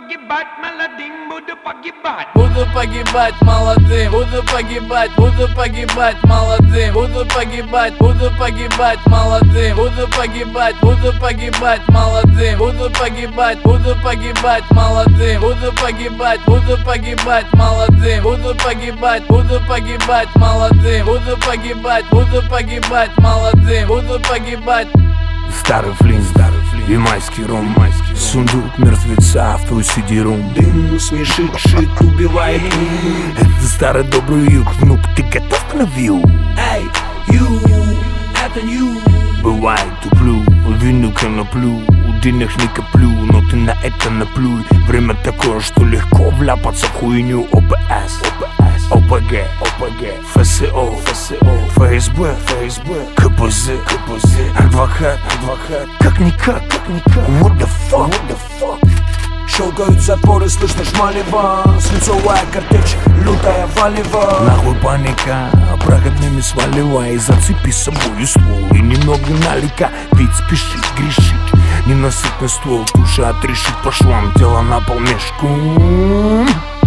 погибать молодым, буду погибать. Буду погибать молодым, буду погибать молодым, буду погибать молодым, буду погибать молодым, буду погибать молодым, буду погибать молодым, буду погибать молодым, буду погибать молодым, буду погибать. Старый флинт, и майский ром, сундук мертвеца в твой CD-рум. Дым смешит, шит, убивает. Это старый добрый юг, внук, ты готов к навью? Эй, ю, это ю. Бывает, туплю, вину коноплю, денег не коплю, но ты на это наплюй. Время такое, что легко вляпаться в хуйню. ОПС, ОПГ, ФСО, ФСБ, КПЗ, адвокат, как-никак, what the fuck? Щелкают запоры, слышно шмалево. Свинцовая картечь, лютая валева. Нахуй паника, проходными сваливай. Зацепи с собой ствол и немного налика. Ведь спешить, грешить, ненасытный ствол. Душа отрешить по швам, тело на пол мешком.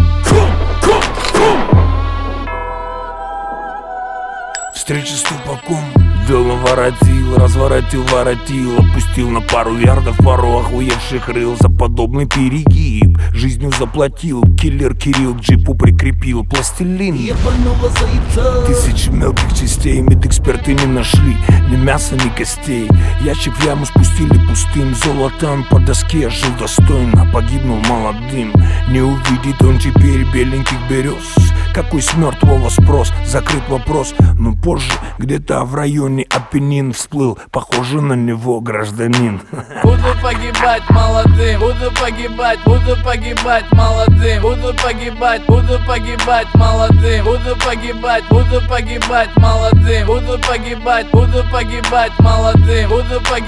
Встреча с тупаком, вел воротил, разворотил, опустил на пару ярдов пару охуевших рыл. За подобный перегиб жизнью заплатил. Киллер Кирилл к джипу прикрепил пластилин. Тысячи мелких частей медэксперты не нашли ни мяса, ни костей. Ящик в яму спустили пустым. Золотом по доске жил достойно, погибнул молодым. Не увидит он теперь беленьких берез. Какой с мертвого спрос, закрыт вопрос. Но позже где-то в районе Апеннин всплыл, похоже на него гражданин. Буду погибать молодым, буду погибать молодым, буду погибать молодым, буду погибать молодым, буду погибать молодым, буду погибать